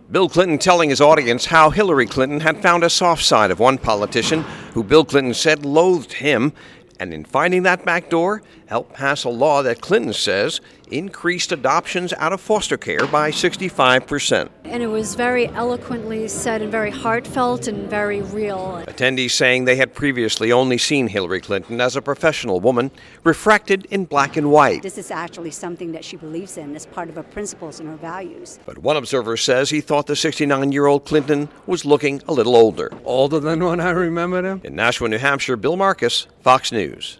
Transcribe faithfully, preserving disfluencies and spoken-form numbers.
Bill Clinton telling his audience how Hillary Clinton had found a soft side of one politician who Bill Clinton said loathed him, and in finding that back door, helped pass a law that Clinton says increased adoptions out of foster care by sixty-five percent. And it was very eloquently said and very heartfelt and very real. Attendees saying they had previously only seen Hillary Clinton as a professional woman, refracted in black and white. This is actually something that she believes in as part of her principles and her values. But one observer says he thought the sixty-nine-year-old Clinton was looking a little older. Older than when I remember him. In Nashua, New Hampshire, Bill Marcus, Fox News.